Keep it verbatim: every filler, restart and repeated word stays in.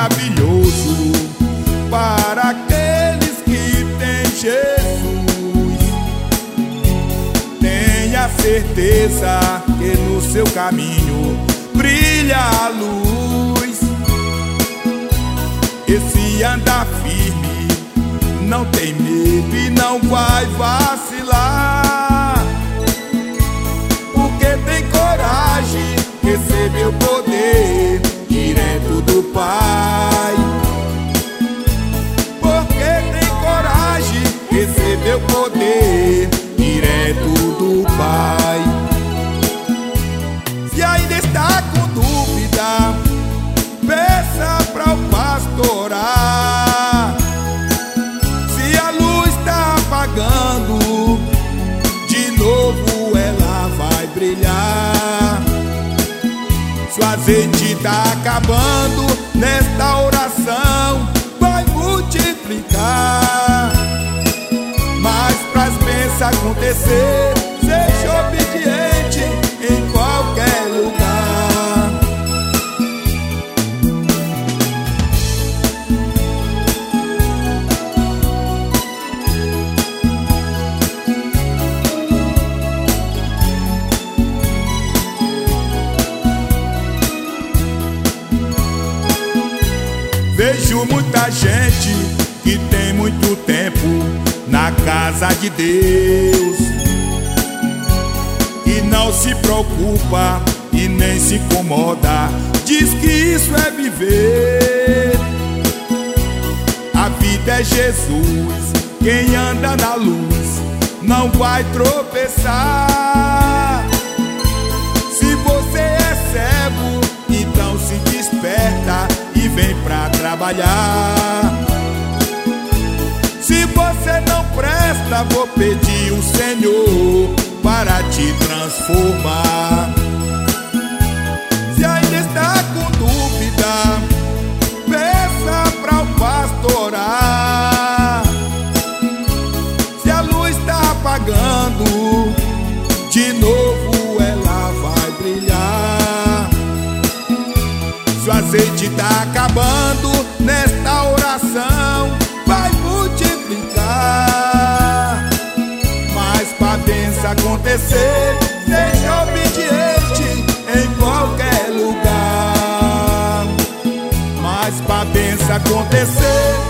maravilhoso para aqueles que têm Jesus. Tenha certeza que no seu caminho brilha a luz. E se andar firme, não tem medo e não vai vacilar, porque tem coragem, recebeu poder direto do Pai. Porque tem coragem, recebeu poder direto do Pai. Se ainda está com dúvida, peça para o pastor orar. Se a luz está apagando, de novo ela vai brilhar. Se o azeite está acabando, nesta oração vai multiplicar. Mas para as bênçãos acontecer, seja obediente em qualquer lugar. Vejo muita gente que tem muito tempo na casa de Deus e não se preocupa e nem se incomoda, diz que isso é viver. A vida é Jesus, quem anda na luz não vai tropeçar. Se você é cego, então se desperta e vem pra trabalhar. Se você não presta, vou pedir o Senhor para te transformar. Se ainda está com dúvida, peça para o pastor orar. Se a luz está apagando, de novo ela vai brilhar. Se o azeite está acabando, nesta oração vai multiplicar. Mas para a bênção acontecer, seja obediente em qualquer lugar. Mas para a bênção acontecer,